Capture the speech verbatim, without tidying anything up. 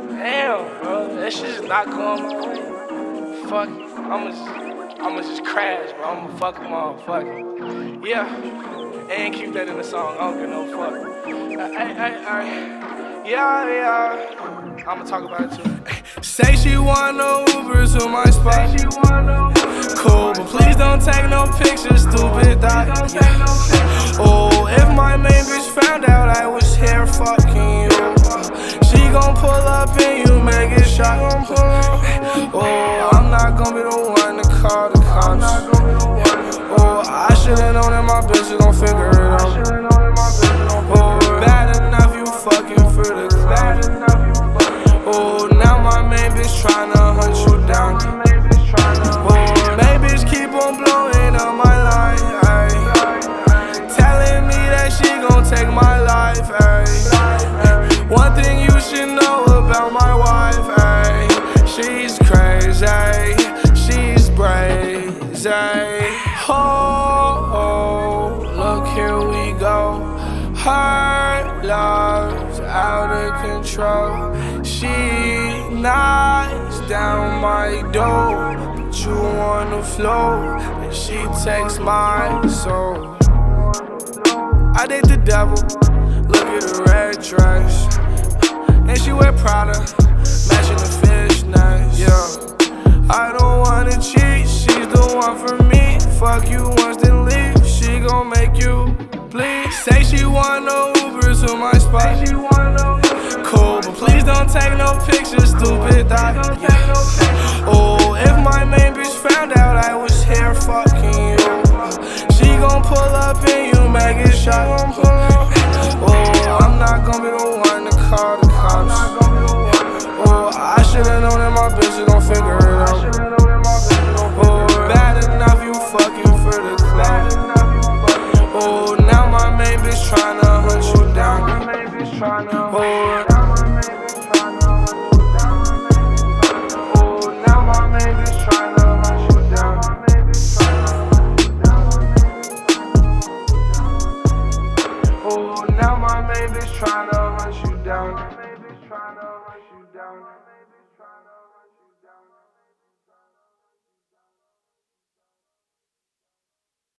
Damn, bro, that shit's not going my way. Fuck it. I'ma just, I'ma just crash, bro. I'ma fuck them all. Fuck it. Yeah, and keep that in the song. I don't give no fuck. Hey, hey, hey. Yeah, yeah. I'ma talk about it too. Say she want no Uber to my spot. Cool, but please don't take no pictures, stupid thought. Yeah. Oh, if my main bitch found out I was here fucking you, she gon' pull up and you make it shot. Oh, I'm not gon' be the one to call the cops. Oh, I should've known that my bitch is gon' figure it out. Oh, bad enough you fucking for the clout. Oh, now my main bitch tryna hunt you down. Oh, main bitch keep on blowing up my line, ay. Telling me that she gon' take my life, ay. One thing you should know about my wife, ay. She's crazy, she's brazy. Oh, oh, look here we go. Her love's out of control. She knocks down my door, but you on the floor, and she takes my soul. I date the devil, look at the red dress, and she wear Prada, matching the fishnets. Yeah, I don't wanna cheat, she's the one for me. Fuck you once then leave, she gon' make you bleed. Say she want no Uber to my spot. Cool, but please don't take no pictures, stupid thought. Yeah. Oh, if my main bitch found out I was here fucking you, she gon' pull up and you make it shot. Oh, I'm not gon' be the one to call the cops. Oh, I should've known that my bitch is gon' figure it out. Oh, bad enough you fucking for the clout. Oh, now my main bitch tryna hunt you down. Oh, Oh, now my main bitch tryna hunt you down.